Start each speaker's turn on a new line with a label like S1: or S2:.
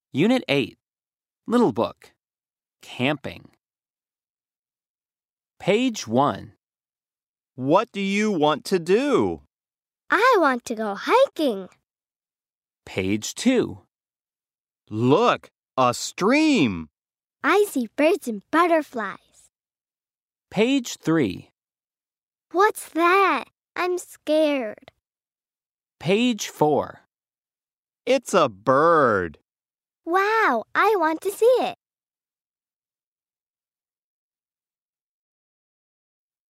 S1: Unit 8. Little Book. Camping. Page 1.
S2: What do you want to do?
S3: I want to go hiking.
S1: Page 2.
S2: Look, a stream.
S3: I see birds and butterflies.
S1: Page 3.
S3: What's that? I'm scared.
S1: Page 4.
S2: It's a bird.
S3: Wow, I want to see it.